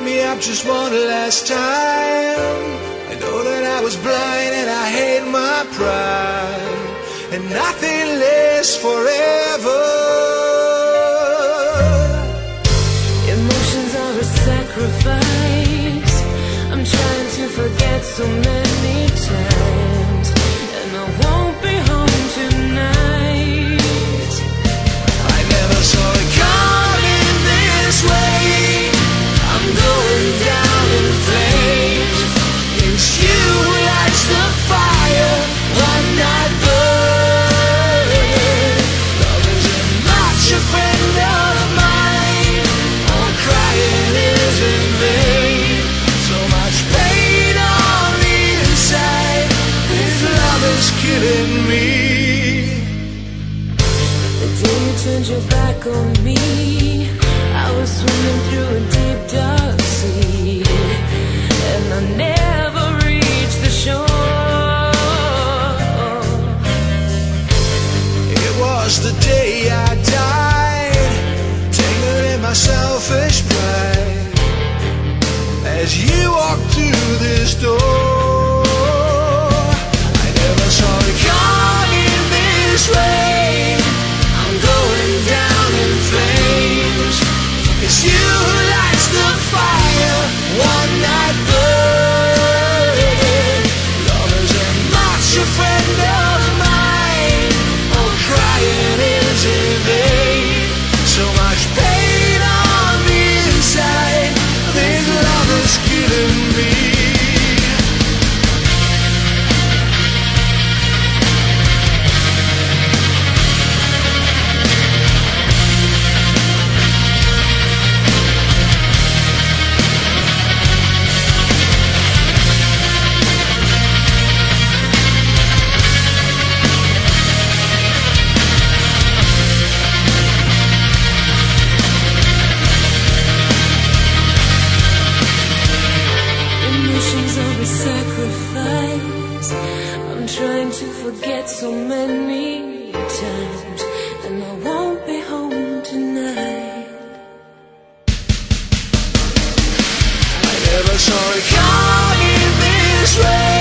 me up just one last time. I know that I was blind and I hate my pride, and nothing lasts forever. Emotions are a sacrifice. I'm trying to forget so many times, and I won't be home tonight. I never saw it coming this way. I'm going down in flames. It's you who lights the fire, one night burn. Love isn't much a friend of mine. All crying is in vain. So much pain on the inside. This love is killing me. The day you turned your back on me, I was swimming through a deep dark sea, and I never reached the shore. It was the day I died, tangled in my selfish pride, as you walked through this door. I never saw it coming this way. I'm going down in flames. It's you who lights the fire, one night burn. Love isn't much a friend of mine. All crying is in vain. So much pain on the inside. This love is killing me. Emotions are a sacrifice. I'm trying to forget so many times, and I won't be home tonight. I never saw it coming this way.